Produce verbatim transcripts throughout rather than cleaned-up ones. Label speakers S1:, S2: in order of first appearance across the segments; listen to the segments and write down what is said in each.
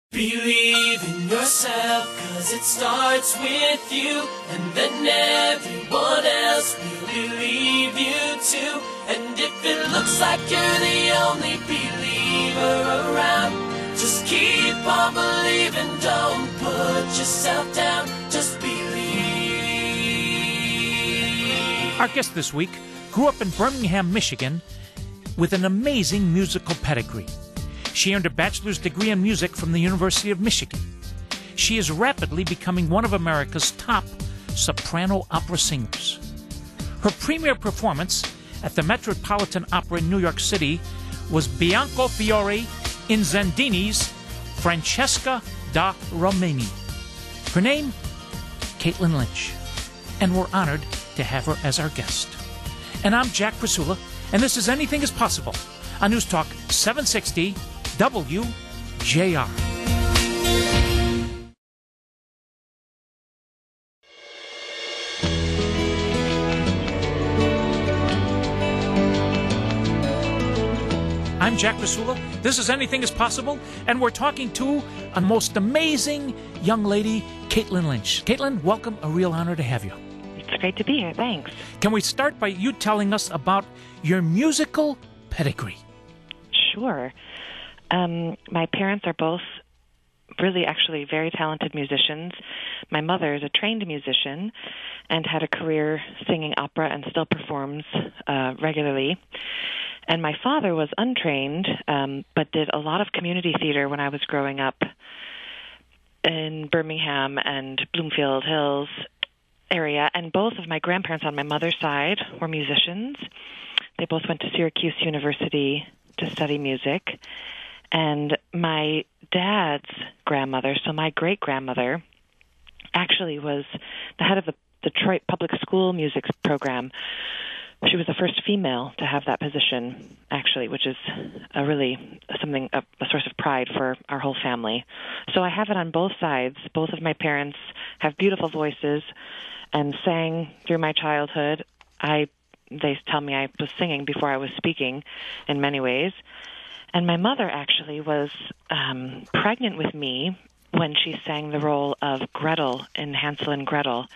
S1: Believe in yourself, cause it starts with you, and then everyone else will believe you too. And if it looks like you're the only believer around, just keep on believing, don't put yourself down, just believe.
S2: Our guest this week grew up in Birmingham, Michigan, with an amazing musical pedigree. She earned a bachelor's degree in music from the University of Michigan. She is rapidly becoming one of America's top soprano opera singers. Her premiere performance at the Metropolitan Opera in New York City was Bianco Fiore in Zendini's Francesca da Romani. Her name, Caitlin Lynch, and we're honored to have her as our guest. And I'm Jack Prisula, and this is Anything is Possible on News Talk seven sixty W J R. I'm Jack Prisula. This is Anything is Possible, and we're talking to a most amazing young lady, Caitlin Lynch. Caitlin, welcome. A real honor to have you.
S3: It's great to be here. Thanks.
S2: Can we start by you telling us about your musical pedigree?
S3: Sure. Um, my parents are both really actually very talented musicians. My mother is a trained musician and had a career singing opera and still performs uh, regularly. And my father was untrained, um, but did a lot of community theater when I was growing up in Birmingham and Bloomfield Hills area. And both of my grandparents on my mother's side were musicians. They both went to Syracuse University to study music. And my dad's grandmother, so my great-grandmother, actually was the head of the Detroit Public School music program. She was the first female to have that position, actually, which is a really something, a, a source of pride for our whole family. So I have it on both sides. Both of my parents have beautiful voices and sang through my childhood. I, they tell me I was singing before I was speaking in many ways. And my mother actually was um, pregnant with me when she sang the role of Gretel in Hansel and Gretel.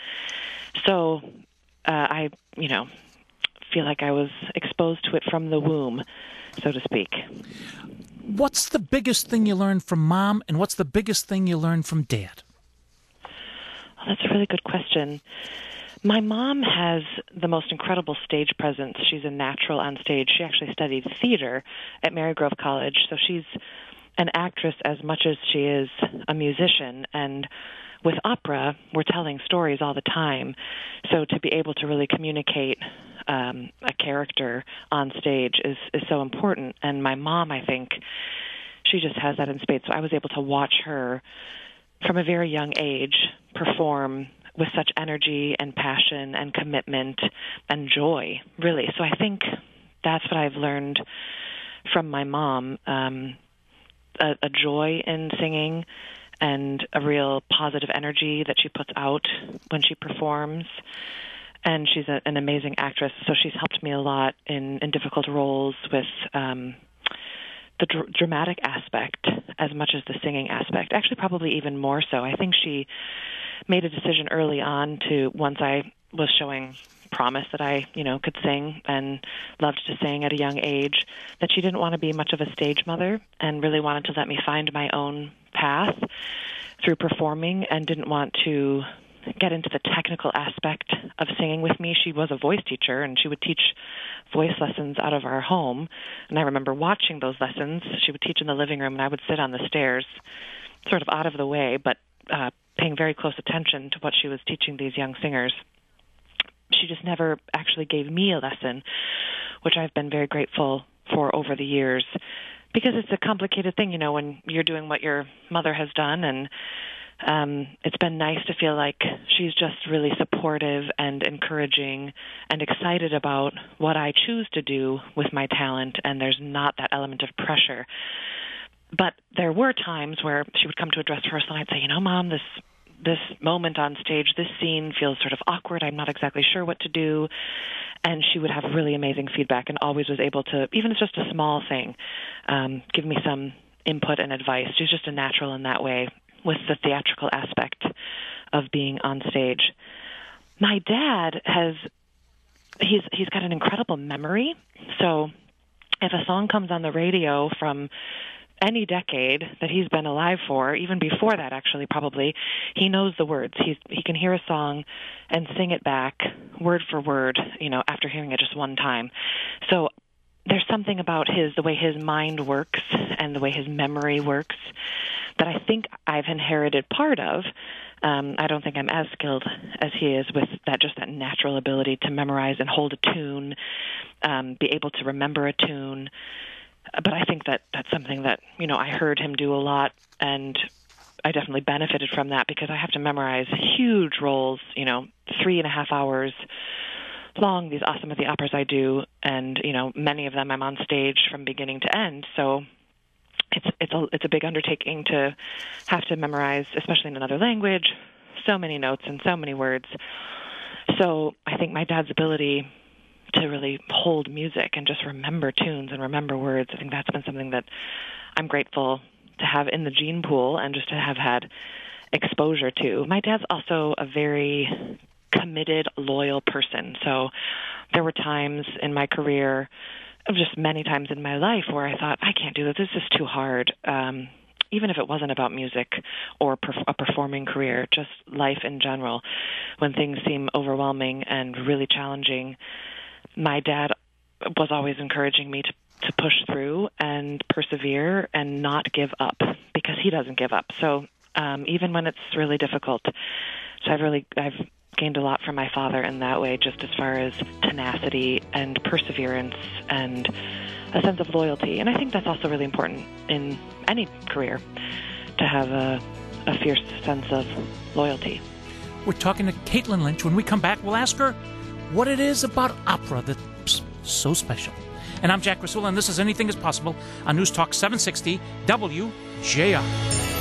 S3: So uh, I, you know, feel like I was exposed to it from the womb, so to speak.
S2: What's the biggest thing you learned from Mom, and what's the biggest thing you learned from Dad?
S3: Well, that's a really good question. My mom has the most incredible stage presence. She's a natural on stage. She actually studied theater at Marygrove College, so she's an actress as much as she is a musician. And with opera, we're telling stories all the time. So to be able to really communicate um, a character on stage is, is so important. And my mom, I think, she just has that in spades. So I was able to watch her from a very young age perform with such energy and passion and commitment and joy, really. So I think that's what I've learned from my mom, um, a, a joy in singing and a real positive energy that she puts out when she performs. And she's a, an amazing actress, so she's helped me a lot in, in difficult roles with um, the dr- dramatic aspect as much as the singing aspect. Actually, probably even more so. I think she made a decision early on to, once I was showing promise that I, you know, could sing and loved to sing at a young age, that she didn't want to be much of a stage mother and really wanted to let me find my own path through performing and didn't want to get into the technical aspect of singing with me. She was a voice teacher, and she would teach voice lessons out of our home. And I remember watching those lessons. She would teach in the living room, and I would sit on the stairs, sort of out of the way, but uh, paying very close attention to what she was teaching these young singers. She just never actually gave me a lesson, which I've been very grateful for over the years, because it's a complicated thing, you know, when you're doing what your mother has done, and um, it's been nice to feel like she's just really supportive and encouraging and excited about what I choose to do with my talent, and there's not that element of pressure. But there were times where she would come to a dress rehearsal, and I'd say, you know, Mom, this this moment on stage, this scene feels sort of awkward. I'm not exactly sure what to do. And she would have really amazing feedback and always was able to, even if it's just a small thing, um, give me some input and advice. She's just a natural in that way with the theatrical aspect of being on stage. My dad has, he's he's got an incredible memory. So if a song comes on the radio from any decade that he's been alive for, even before that actually probably, he knows the words. He's, he can hear a song and sing it back word for word, you know, after hearing it just one time. So there's something about his, the way his mind works and the way his memory works that I think I've inherited part of. Um, I don't think I'm as skilled as he is with that, just that natural ability to memorize and hold a tune, um, be able to remember a tune. But I think that that's something that, you know, I heard him do a lot, and I definitely benefited from that because I have to memorize huge roles, you know, three and a half hours long, these Awesome at the Operas I do, and, you know, many of them I'm on stage from beginning to end. So it's it's a, it's a big undertaking to have to memorize, especially in another language, so many notes and so many words. So I think my dad's ability to really hold music and just remember tunes and remember words, I think that's been something that I'm grateful to have in the gene pool and just to have had exposure to. My dad's also a very committed, loyal person. So there were times in my career, just many times in my life, where I thought, I can't do this, this is too hard. Um, even if it wasn't about music or perf- a performing career, just life in general, when things seem overwhelming and really challenging, my dad was always encouraging me to, to push through and persevere and not give up, because he doesn't give up. So um, even when it's really difficult, so I've really I've gained a lot from my father in that way, just as far as tenacity and perseverance and a sense of loyalty. And I think that's also really important in any career, to have a, a fierce sense of loyalty.
S2: We're talking to Caitlin Lynch. When we come back, we'll ask her what it is about opera that's so special. And I'm Jack Krasula, and this is Anything is Possible on News Talk seven sixty W J R.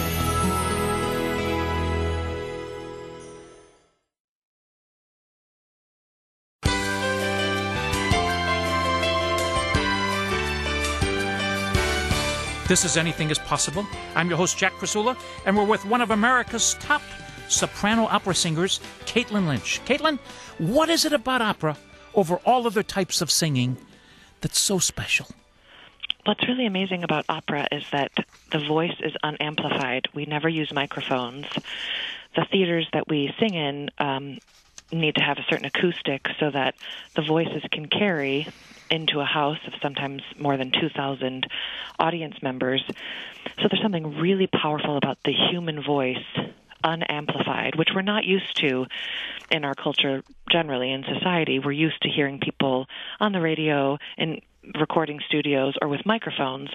S2: This is Anything is Possible. I'm your host, Jack Krasula, and we're with one of America's top soprano opera singers, Caitlin Lynch. Caitlin, what is it about opera over all other types of singing that's so special?
S3: What's really amazing about opera is that the voice is unamplified. We never use microphones. The theaters that we sing in um, need to have a certain acoustic so that the voices can carry into a house of sometimes more than two thousand audience members. So there's something really powerful about the human voice, unamplified, which we're not used to in our culture generally in society. We're used to hearing people on the radio, in recording studios, or with microphones.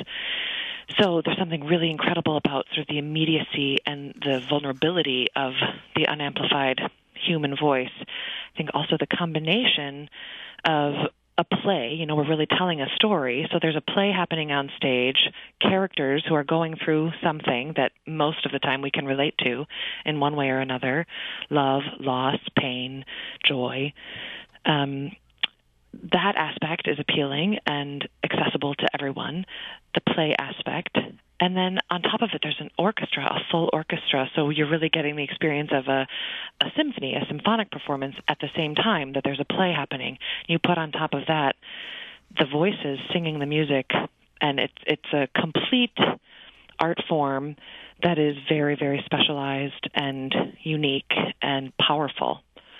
S3: So there's something really incredible about sort of the immediacy and the vulnerability of the unamplified human voice. I think also the combination of a play, you know, we're really telling a story. So there's a play happening on stage, characters who are going through something that most of the time we can relate to in one way or another: love, loss, pain, joy. Um, that aspect is appealing and accessible to everyone, the play aspect. And then on top of it, there's an orchestra, a full orchestra. So you're really getting the experience of a, a symphony, a symphonic performance at the same time that there's a play happening. You put on top of that the voices singing the music, and it's it's a complete art form that is very, very specialized and unique and powerful.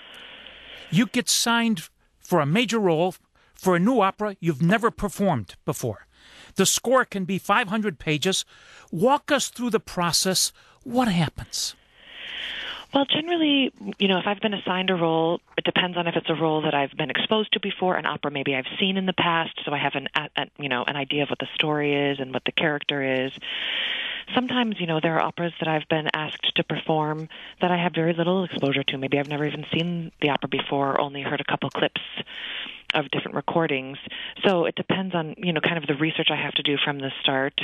S2: You get signed for a major role for a new opera you've never performed before. The score can be five hundred pages. Walk us through the process. What happens?
S3: Well, generally, you know, if I've been assigned a role, it depends on if it's a role that I've been exposed to before, an opera maybe I've seen in the past, so I have an, a, you know, an idea of what the story is and what the character is. Sometimes, you know, there are operas that I've been asked to perform that I have very little exposure to. Maybe I've never even seen the opera before, or only heard a couple clips of different recordings. So it depends on, you know, kind of the research I have to do from the start.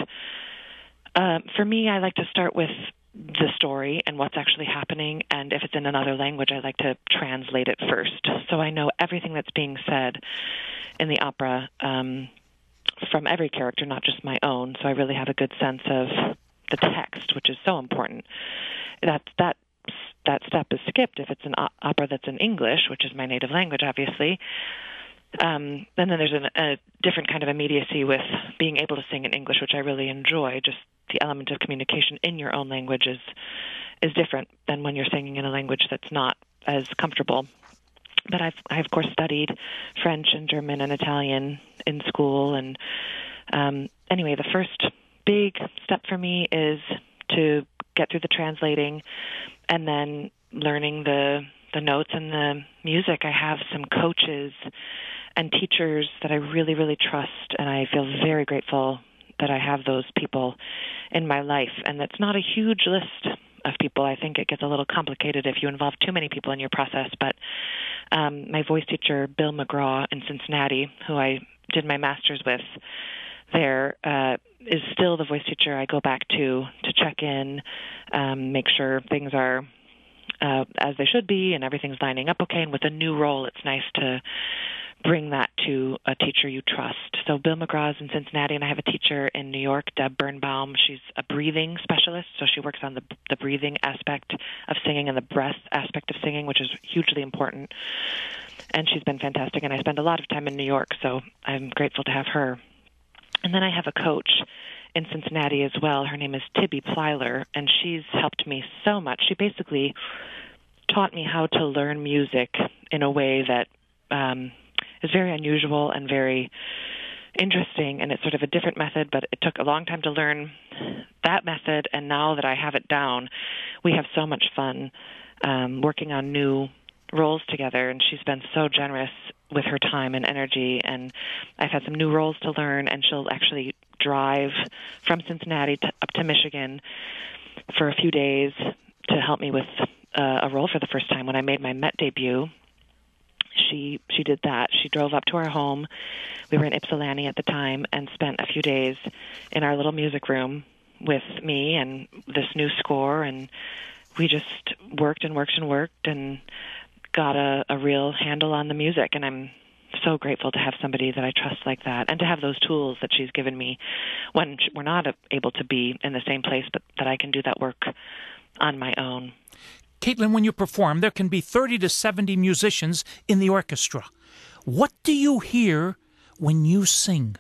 S3: Uh, for me, I like to start with the story and what's actually happening, and if it's in another language, I like to translate it first. So I know everything that's being said in the opera um, from every character, not just my own. So I really have a good sense of the text, which is so important. That that that step is skipped if it's an opera that's in English, which is my native language, obviously. Um, and then there's an, a different kind of immediacy with being able to sing in English, which I really enjoy. Just the element of communication in your own language is is different than when you're singing in a language that's not as comfortable. But I've, I, of course, studied French and German and Italian in school. And um, anyway, the first big step for me is to get through the translating and then learning the the notes and the music. I have some coaches and teachers that I really, really trust, and I feel very grateful that I have those people in my life. And it's not a huge list of people. I think it gets a little complicated if you involve too many people in your process. But um, my voice teacher, Bill McGraw in Cincinnati, who I did my master's with there, uh, is still the voice teacher I go back to to check in, um, make sure things are uh, as they should be and everything's lining up okay. And with a new role, it's nice to bring that to a teacher you trust. So Bill McGraw is in Cincinnati, and I have a teacher in New York, Deb Birnbaum. She's a breathing specialist, so she works on the the breathing aspect of singing and the breath aspect of singing, which is hugely important. And she's been fantastic, and I spend a lot of time in New York, so I'm grateful to have her. And then I have a coach in Cincinnati as well. Her name is Tibby Plyler, and she's helped me so much. She basically taught me how to learn music in a way that um, is very unusual and very interesting, and it's sort of a different method, but it took a long time to learn that method, and now that I have it down, we have so much fun um, working on new roles together, and she's been so generous with her time and energy, and I've had some new roles to learn, and she'll actually drive from Cincinnati to, up to Michigan for a few days to help me with uh, a role for the first time. When I made my Met debut, she she did that. She drove up to our home. We were in Ypsilanti at the time and spent a few days in our little music room with me and this new score, and we just worked and worked and worked and got a, a real handle on the music, and I'm so grateful to have somebody that I trust like that, and to have those tools that she's given me when we're not able to be in the same place, but that I can do that work on my own.
S2: Caitlin, when you perform, there can be thirty to seventy musicians in the orchestra. What do you hear when you sing?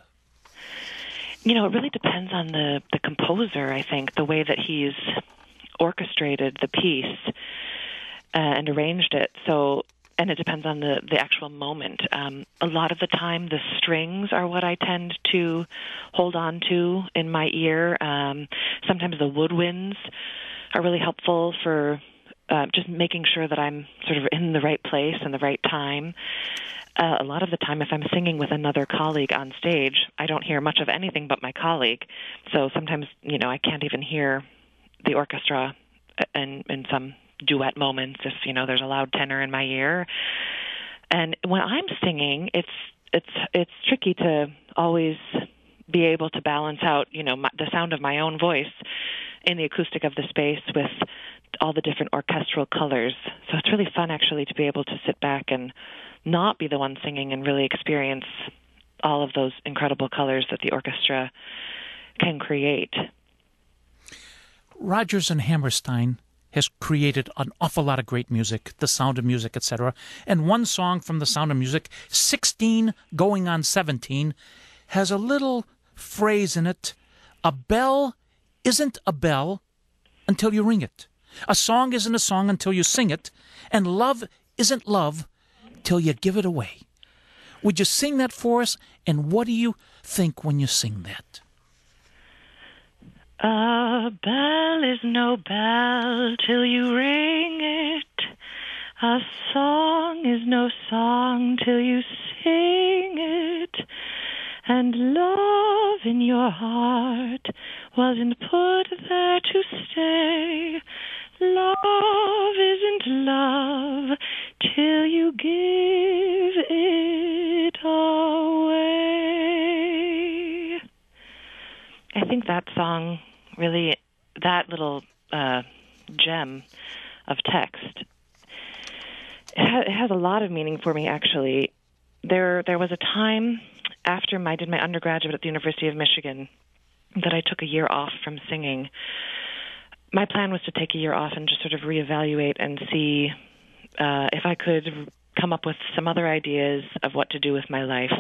S3: You know, it really depends on the, the composer, I think, the way that he's orchestrated the piece Uh, and arranged it. So, and it depends on the, the actual moment. Um, a lot of the time, the strings are what I tend to hold on to in my ear. Um, sometimes the woodwinds are really helpful for uh, just making sure that I'm sort of in the right place and the right time. Uh, a lot of the time, if I'm singing with another colleague on stage, I don't hear much of anything but my colleague. So sometimes, you know, I can't even hear the orchestra in, in some duet moments if, you know, there's a loud tenor in my ear. And when I'm singing, it's it's it's tricky to always be able to balance out, you know, my, the sound of my own voice in the acoustic of the space with all the different orchestral colors. So it's really fun, actually, to be able to sit back and not be the one singing and really experience all of those incredible colors that the orchestra can create.
S2: Rodgers and Hammerstein has created an awful lot of great music, The Sound of Music, et cetera. And one song from The Sound of Music, sixteen going on seventeen, has a little phrase in it: a bell isn't a bell until you ring it. A song isn't a song until you sing it. And love isn't love till you give it away. Would you sing that for us? And what do you think when you sing that?
S3: A bell is no bell till you ring it. A song is no song till you sing it. And love in your heart wasn't put there to stay. Love isn't love till you give it away. I think that song really, that little uh, gem of text, it, ha- it has a lot of meaning for me, actually. There there was a time after my, I did my undergraduate at the University of Michigan that I took a year off from singing. My plan was to take a year off and just sort of reevaluate and see uh, if I could come up with some other ideas of what to do with my life.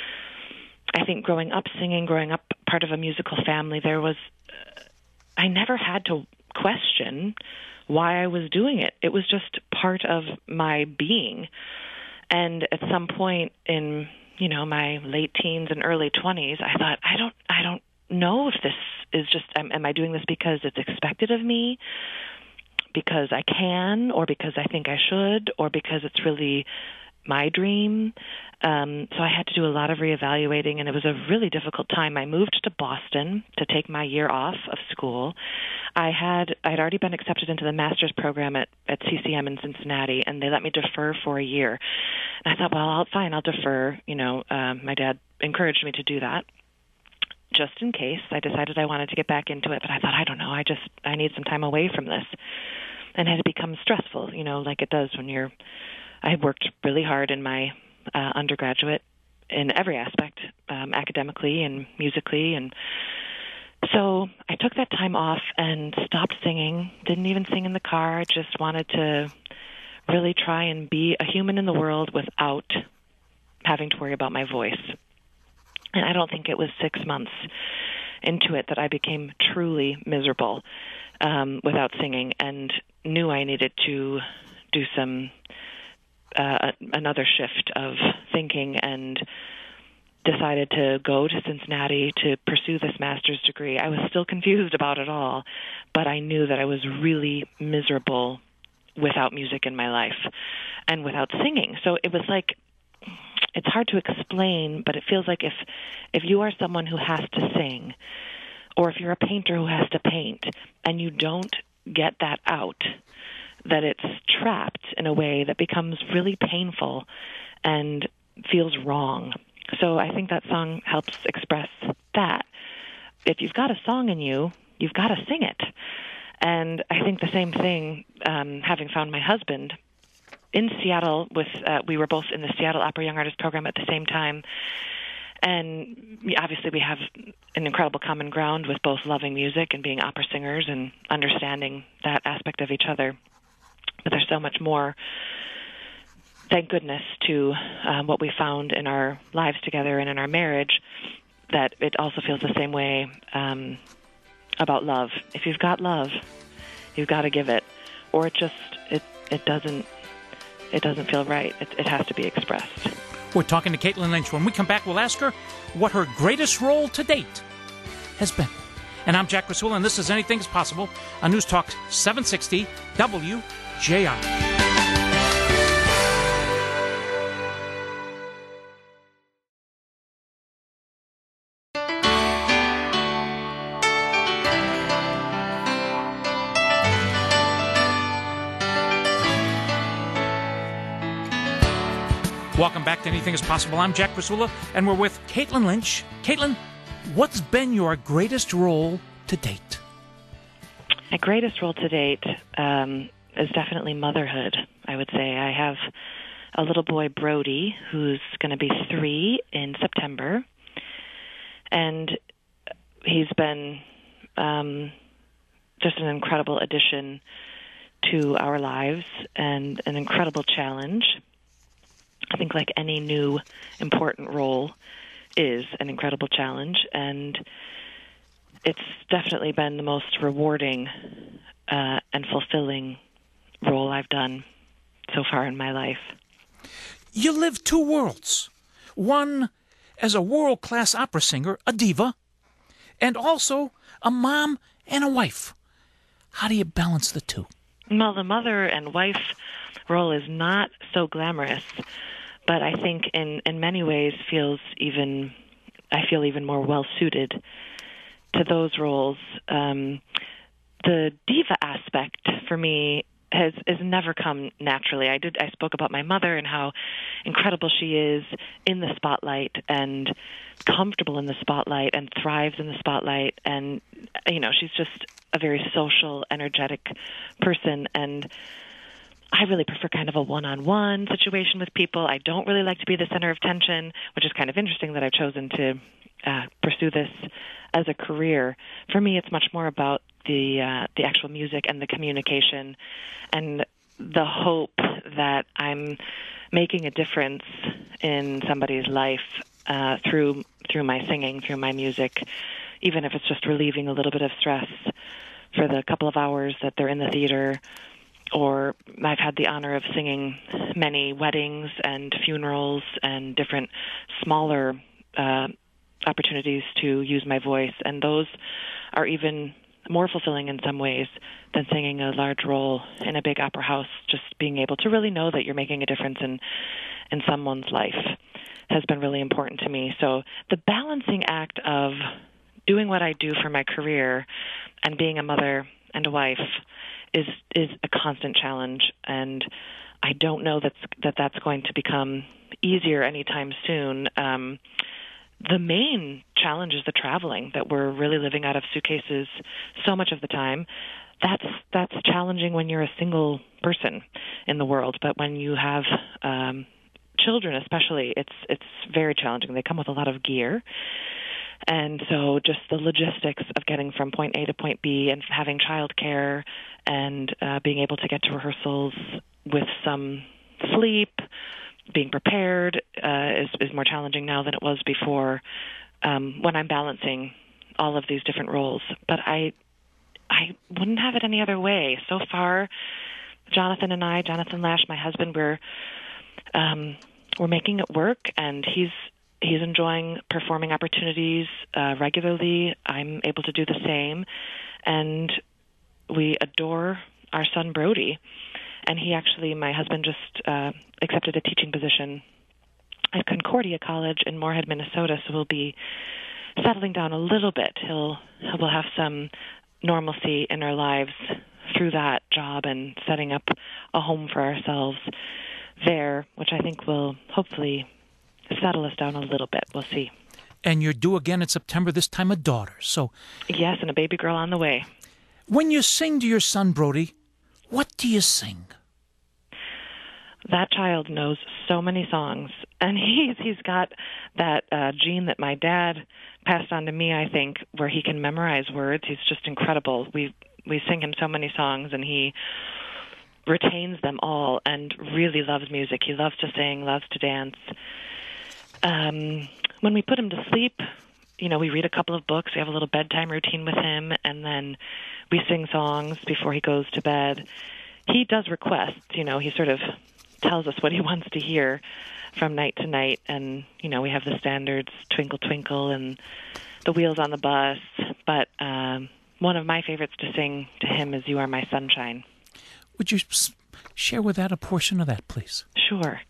S3: I think growing up singing, growing up part of a musical family, there was, uh, I never had to question why I was doing it. It was just part of my being. And at some point in, you know, my late teens and early twenties, I thought, I don't, I don't know if this is just, am, am I doing this because it's expected of me, because I can, or because I think I should, or because it's really my dream. Um, so I had to do a lot of reevaluating, and it was a really difficult time. I moved to Boston to take my year off of school. I had I had already been accepted into the master's program at, at C C M in Cincinnati, and they let me defer for a year. And I thought, well, I'll, fine, I'll defer. You know, um, my dad encouraged me to do that, just in case. I decided I wanted to get back into it, but I thought, I don't know, I just I need some time away from this. And it had become stressful, you know, like it does when you're. I had worked really hard in my uh, undergraduate in every aspect, um, academically and musically, and so I took that time off and stopped singing. Didn't even sing in the car. I just wanted to really try and be a human in the world without having to worry about my voice. And I don't think it was six months into it that I became truly miserable um, without singing, and knew I needed to do some uh, another shift of thinking, and decided to go to Cincinnati to pursue this master's degree. I was still confused about it all, but I knew that I was really miserable without music in my life and without singing. So it was like, it's hard to explain, but it feels like if if you are someone who has to sing, or if you're a painter who has to paint, and you don't get that out, that it's trapped in a way that becomes really painful and feels wrong. So I think that song helps express that. If you've got a song in you, you've got to sing it. And I think the same thing, um, having found my husband in Seattle, with uh, we were both in the Seattle Opera Young Artist Program at the same time. And obviously we have an incredible common ground with both loving music and being opera singers and understanding that aspect of each other. But there's so much more, thank goodness, to um, what we found in our lives together and in our marriage, that it also feels the same way um, about love. If you've got love, you've got to give it, or it just it it doesn't it doesn't feel right. It, it has to be expressed.
S2: We're talking to Caitlin Lynch. When we come back, we'll ask her what her greatest role to date has been. And I'm Jack Rasulla, and this is Anything is Possible on News Talk seven sixty W J R. Welcome back to Anything is Possible. I'm Jack Rasulla, and we're with Caitlin Lynch. Caitlin, what's been your greatest role to date?
S3: My greatest role to date um, is definitely motherhood, I would say. I have a little boy, Brody, who's going to be three in September, and he's been um, just an incredible addition to our lives and an incredible challenge. I think like any new important role is an incredible challenge, and it's definitely been the most rewarding uh, and fulfilling role I've done so far in my life.
S2: You live two worlds. One as a world-class opera singer, a diva, and also a mom and a wife. How do you balance the two?
S3: Well, the mother and wife role is not so glamorous, but I think in, in many ways feels even, I feel even more well-suited to those roles. Um, the diva aspect for me has, has never come naturally. I did. I spoke about my mother and how incredible she is in the spotlight and comfortable in the spotlight and thrives in the spotlight. And, you know, she's just a very social, energetic person. And I really prefer kind of a one-on-one situation with people. I don't really like to be the center of attention, which is kind of interesting that I've chosen to uh, pursue this as a career. For me, it's much more about the uh, the actual music and the communication and the hope that I'm making a difference in somebody's life uh, through through my singing, through my music, even if it's just relieving a little bit of stress for the couple of hours that they're in the theater. Or I've had the honor of singing many weddings and funerals and different smaller uh, opportunities to use my voice, and those are even more fulfilling in some ways than singing a large role in a big opera house. Just being able to really know that you're making a difference in in someone's life has been really important to me. So the balancing act of doing what I do for my career and being a mother and a wife is is a constant challenge, and I don't know that's, that that's going to become easier anytime soon. Um, the main challenge is the traveling, that we're really living out of suitcases so much of the time. That's that's challenging when you're a single person in the world, but when you have um, children especially, it's it's very challenging. They come with a lot of gear. And so just the logistics of getting from point A to point B and having childcare and uh, being able to get to rehearsals with some sleep, being prepared uh, is, is more challenging now than it was before um, when I'm balancing all of these different roles. But I, I wouldn't have it any other way. So far, Jonathan and I, Jonathan Lash, my husband, we're um, we're making it work, and he's He's enjoying performing opportunities uh, regularly. I'm able to do the same. And we adore our son, Brody. And he actually, my husband, just uh, accepted a teaching position at Concordia College in Moorhead, Minnesota, so we'll be settling down a little bit. He'll, he'll have some normalcy in our lives through that job and setting up a home for ourselves there, which I think will hopefully settle us down a little bit. We'll see.
S2: And you're due again in September, this time a daughter. So
S3: yes, and a baby girl on the way.
S2: When you sing to your son, Brody, what do you sing?
S3: That child knows so many songs, and he's he's got that uh, gene that my dad passed on to me, I think, where he can memorize words. He's just incredible. We we sing him so many songs, and he retains them all and really loves music. He loves to sing, loves to dance. Um, when we put him to sleep, you know, we read a couple of books. We have a little bedtime routine with him, and then we sing songs before he goes to bed. He does requests, you know, he sort of tells us what he wants to hear from night to night, and, you know, we have the standards, Twinkle, Twinkle, and The Wheels on the Bus, but um, one of my favorites to sing to him is You Are My Sunshine.
S2: Would you share with that a portion of that, please?
S3: Sure.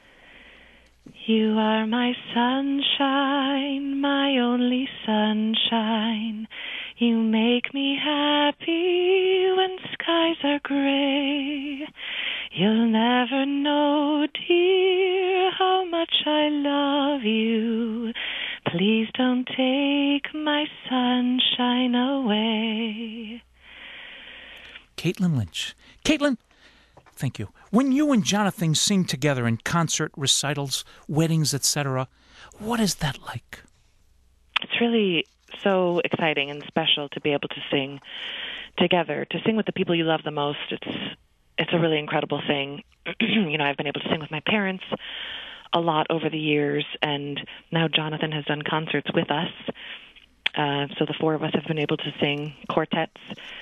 S3: You are my sunshine, my only sunshine. You make me happy when skies are gray. You'll never know, dear, how much I love you. Please don't take my sunshine away.
S2: Caitlin Lynch. Caitlin, thank you. When you and Jonathan sing together in concert, recitals, weddings, et cetera, what is that like?
S3: It's really so exciting and special to be able to sing together, to sing with the people you love the most. It's it's a really incredible thing. You know, I've been able to sing with my parents a lot over the years, and now Jonathan has done concerts with us. Uh, so the four of us have been able to sing quartets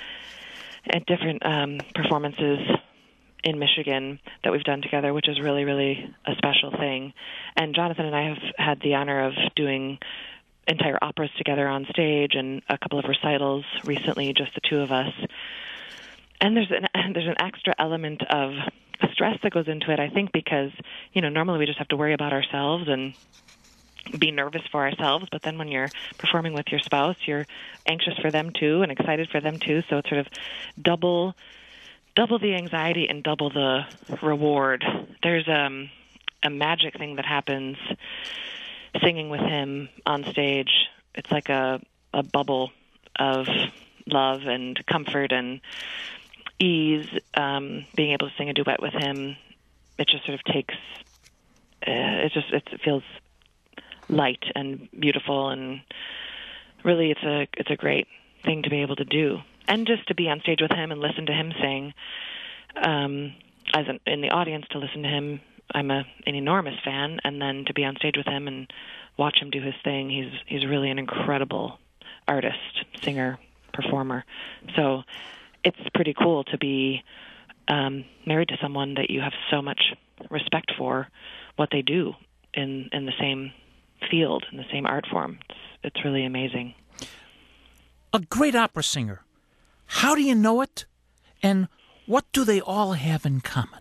S3: at different um, performances in Michigan that we've done together, which is really, really a special thing. And Jonathan and I have had the honor of doing entire operas together on stage and a couple of recitals recently, just the two of us. And there's an there's an extra element of stress that goes into it, I think, because, you know, normally we just have to worry about ourselves and be nervous for ourselves, but then when you're performing with your spouse, you're anxious for them too and excited for them too, so it's sort of double double the anxiety and double the reward. There's um, a magic thing that happens singing with him on stage. It's like a, a bubble of love and comfort and ease, um, being able to sing a duet with him. It just sort of takes, uh, it just it feels light and beautiful, and really it's a it's a great thing to be able to do. And just to be on stage with him and listen to him sing, um, as an, in the audience to listen to him, I'm a, an enormous fan, and then to be on stage with him and watch him do his thing, he's he's really an incredible artist, singer, performer. So it's pretty cool to be um, married to someone that you have so much respect for what they do in, in the same field, in the same art form. It's, it's really amazing.
S2: A great opera singer. How do you know it? And what do they all have in common?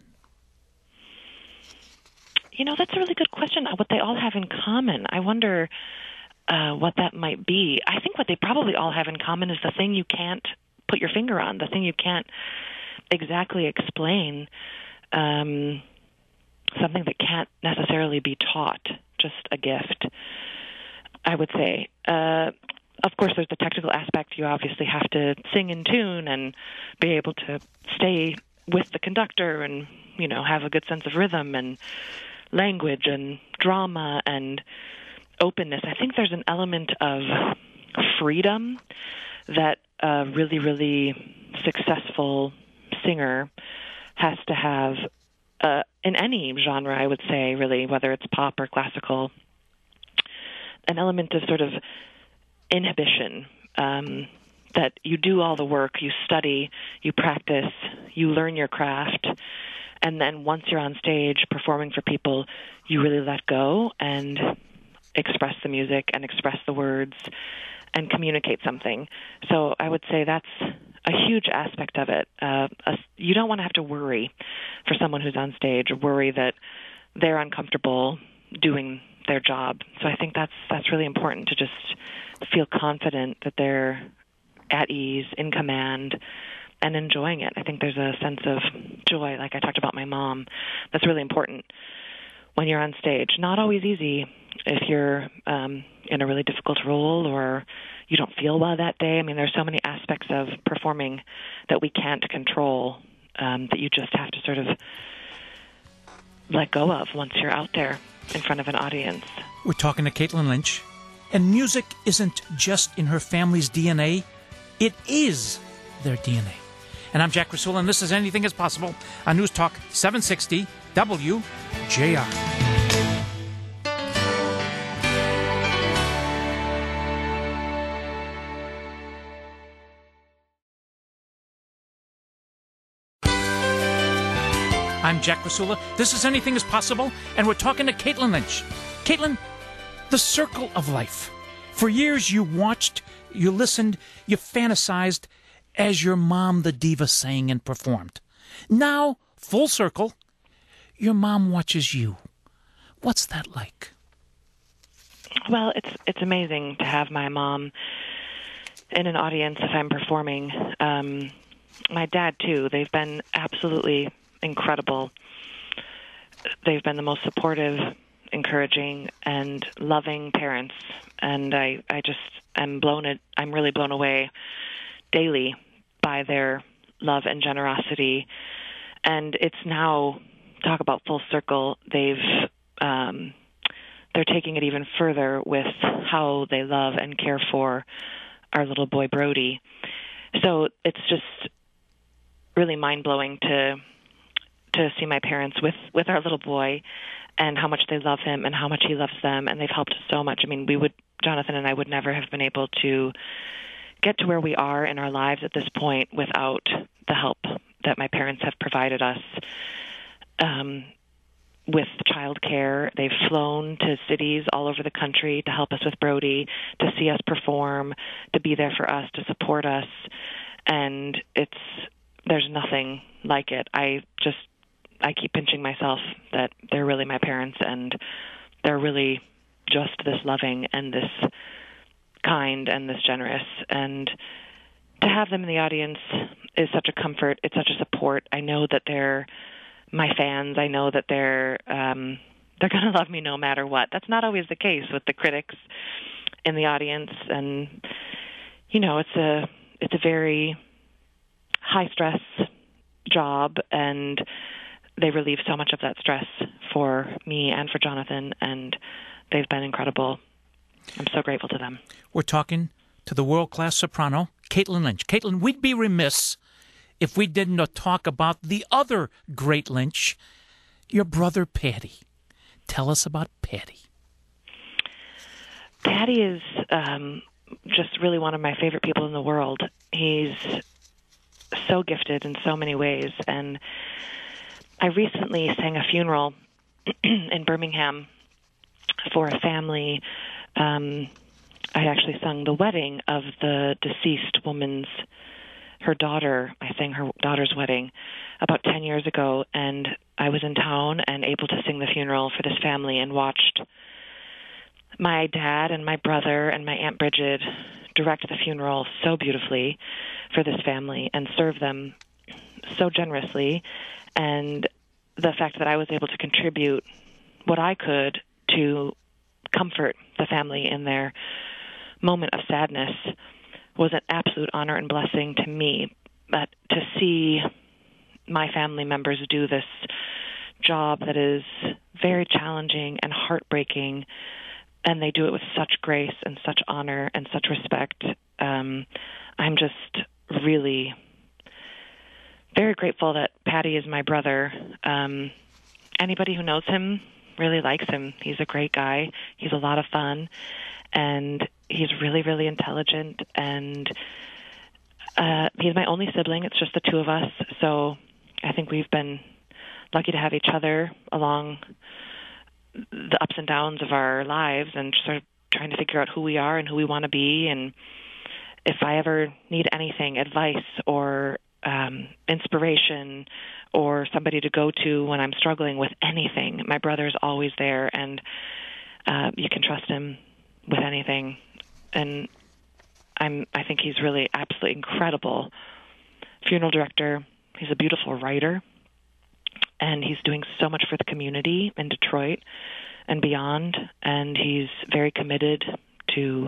S3: You know, that's a really good question. What they all have in common. I wonder uh, what that might be. I think what they probably all have in common is the thing you can't put your finger on, the thing you can't exactly explain, um, something that can't necessarily be taught, just a gift, I would say. Uh, of course, there's the technical aspect. You obviously have to sing in tune and be able to stay with the conductor and, you know, have a good sense of rhythm and language and drama and openness. I think there's an element of freedom that a really, really successful singer has to have uh, in any genre, I would say, really, whether it's pop or classical, an element of sort of inhibition, um, that you do all the work, you study, you practice, you learn your craft, and then once you're on stage performing for people, you really let go and express the music and express the words and communicate something. So I would say that's a huge aspect of it. Uh, a, you don't want to have to worry for someone who's on stage, or worry that they're uncomfortable doing their job. So I think that's that's really important, to just feel confident that they're at ease, in command, and enjoying it. I think there's a sense of joy, like I talked about my mom, that's really important when you're on stage. Not always easy if you're um, in a really difficult role or you don't feel well that day. I mean, there's so many aspects of performing that we can't control, um, that you just have to sort of let go of once you're out there in front of an audience.
S2: We're talking to Caitlin Lynch, and music isn't just in her family's D N A, it is their D N A. And I'm Jack Rasula, and this is Anything is Possible on News Talk seven sixty W J R. I'm Jack Rasula. This is Anything is Possible, and we're talking to Caitlin Lynch. Caitlin, the circle of life. For years you watched, you listened, you fantasized as your mom, the diva, sang and performed. Now, full circle, your mom watches you. What's that like?
S3: Well, it's it's amazing to have my mom in an audience if I'm performing. Um, my dad, too. They've been absolutely incredible. They've been the most supportive, encouraging, and loving parents, and I, I just am blown it. I'm really blown away daily by their love and generosity. And it's now, talk about full circle, they've um, they're taking it even further with how they love and care for our little boy Brody. So it's just really mind-blowing to to see my parents with, with our little boy and how much they love him and how much he loves them, and they've helped us so much. I mean, we would, Jonathan and I would never have been able to get to where we are in our lives at this point without the help that my parents have provided us um, with childcare. They've flown to cities all over the country to help us with Brody, to see us perform, to be there for us, to support us, and it's there's nothing like it. I just I keep pinching myself that they're really my parents, and they're really just this loving and this kind and this generous. And to have them in the audience is such a comfort. It's such a support. I know that they're my fans. I know that they're um, they're going to love me no matter what. That's not always the case with the critics in the audience, and you know, it's a it's a very high stress job, and they relieve so much of that stress for me and for Jonathan, and they've been incredible. I'm so grateful to them.
S2: We're talking to the world-class soprano, Caitlin Lynch. Caitlin, we'd be remiss if we didn't talk about the other great Lynch, your brother Paddy. Tell us about Paddy.
S3: Paddy is um, just really one of my favorite people in the world. He's so gifted in so many ways, and I recently sang a funeral in Birmingham for a family. Um, I actually sung the wedding of the deceased woman's, her daughter. I sang her daughter's wedding about ten years ago, and I was in town and able to sing the funeral for this family and watched my dad and my brother and my Aunt Bridget direct the funeral so beautifully for this family and serve them so generously. And the fact that I was able to contribute what I could to comfort the family in their moment of sadness was an absolute honor and blessing to me. But to see my family members do this job that is very challenging and heartbreaking, and they do it with such grace and such honor and such respect, um, I'm just really very grateful that Paddy is my brother. Um, anybody who knows him really likes him. He's a great guy. He's a lot of fun, and he's really, really intelligent, and uh, he's my only sibling. It's just the two of us, so I think we've been lucky to have each other along the ups and downs of our lives and sort of trying to figure out who we are and who we want to be. And if I ever need anything, advice or um, inspiration or somebody to go to when I'm struggling with anything, my brother's always there, and uh, you can trust him with anything. And I'm, I think he's really absolutely incredible funeral director. He's a beautiful writer, and he's doing so much for the community in Detroit and beyond, and he's very committed to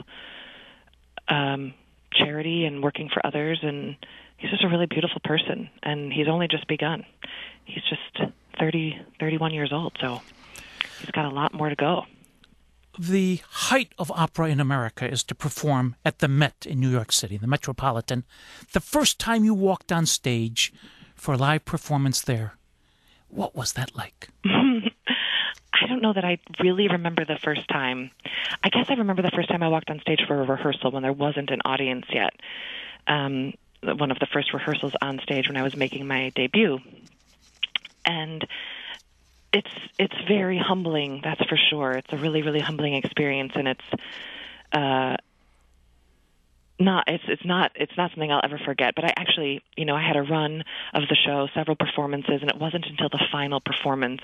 S3: um, charity and working for others, and he's just a really beautiful person, and he's only just begun. He's just thirty, thirty-one years old, so he's got a lot more to go.
S2: The height of opera in America is to perform at the Met in New York City, the Metropolitan. The first time you walked on stage for a live performance there, what was that like?
S3: I don't know that I really remember the first time. I guess I remember the first time I walked on stage for a rehearsal when there wasn't an audience yet. Um, one of the first rehearsals on stage when I was making my debut. And it's it's very humbling, that's for sure. It's a really, really humbling experience, and it's uh, not it's it's not it's not something I'll ever forget. But I actually, you know, I had a run of the show, several performances, and it wasn't until the final performance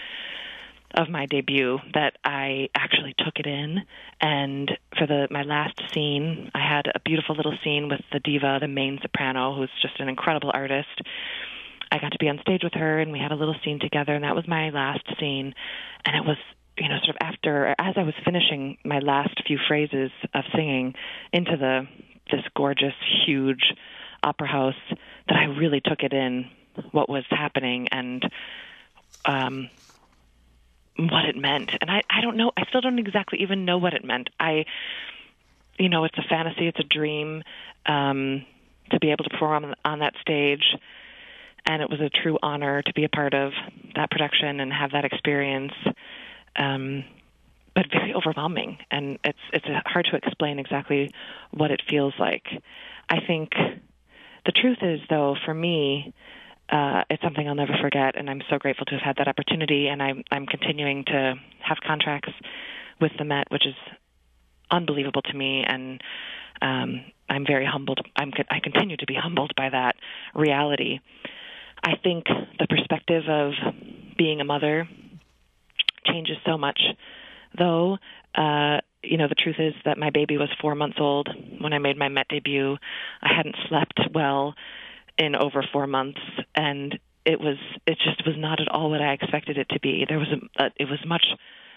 S3: of my debut that I actually took it in. And for the my last scene, I had a beautiful little scene with the diva, the main soprano, who's just an incredible artist. I got to be on stage with her, and we had a little scene together, and that was my last scene. And it was, you know, sort of after, as I was finishing my last few phrases of singing into the this gorgeous, huge opera house, that I really took it in, what was happening, and um, what it meant. And I, I don't know, I still don't exactly even know what it meant. I, you know, it's a fantasy, it's a dream, um, to be able to perform on, on that stage. And it was a true honor to be a part of that production and have that experience, um, but very overwhelming. And it's it's hard to explain exactly what it feels like. I think the truth is, though, for me, uh, it's something I'll never forget, and I'm so grateful to have had that opportunity. And I'm I'm continuing to have contracts with the Met, which is unbelievable to me, and um, I'm very humbled. I'm I continue to be humbled by that reality. I think the perspective of being a mother changes so much, though. Uh, you know, the truth is that my baby was four months old when I made my Met debut. I hadn't slept well in over four months, and it was it just was not at all what I expected it to be. There was a, a it was much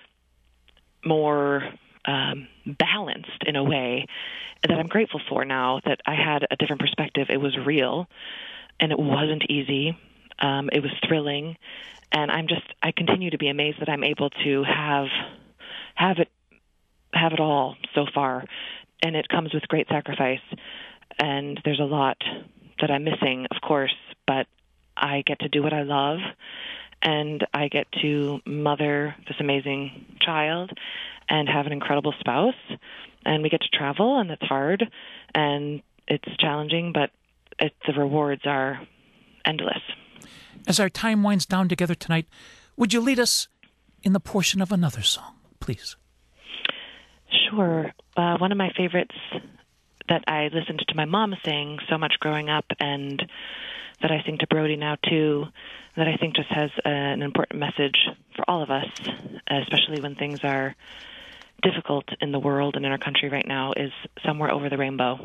S3: more um, balanced in a way that I'm grateful for now, that I had a different perspective. It was real. And it wasn't easy. Um, it was thrilling, and I'm just I continue to be amazed that I'm able to have have it have it all so far, and it comes with great sacrifice. And there's a lot that I'm missing, of course, but I get to do what I love, and I get to mother this amazing child and have an incredible spouse, and we get to travel, and it's hard, and it's challenging, but it, the rewards are endless.
S2: As our time winds down together tonight, would you lead us in the portion of another song, please?
S3: Sure. Uh, one of my favorites that I listened to my mom sing so much growing up, and that I sing to Brody now too, that I think just has a, an important message for all of us, especially when things are difficult in the world and in our country right now, is Somewhere Over the Rainbow.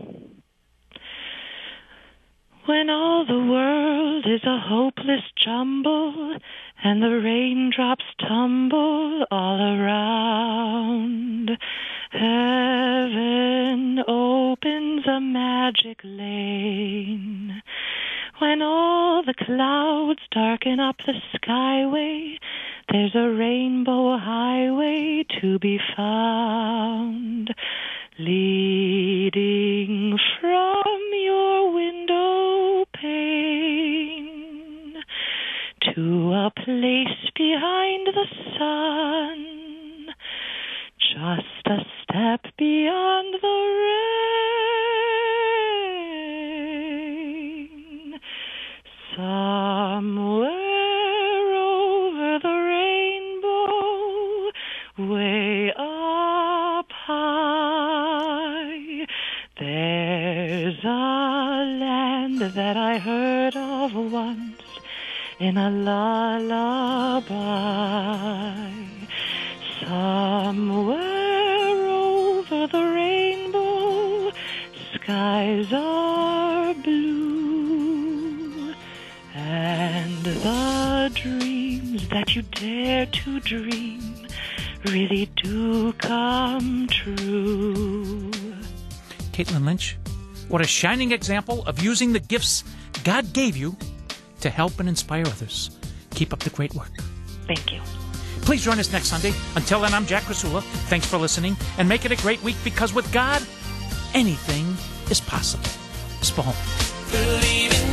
S3: When all the world is a hopeless jumble, and the raindrops tumble all around, heaven opens a magic lane. When all the clouds darken up the skyway, there's a rainbow highway to be found, leading from your window pane to a place behind the sun, just a step beyond the rain. Somewhere over the rainbow, way up high, there's a land that I heard of once in a lullaby. Somewhere over the rainbow, skies are blue, and the dreams that you dare to dream really do come true.
S2: Caitlin Lynch, what a shining example of using the gifts God gave you to help and inspire others. Keep up the great work.
S3: Thank you.
S2: Please join us next Sunday. Until then, I'm Jack Krasula. Thanks for listening, and make it a great week, because with God, anything is possible. Spahome.
S1: Believe in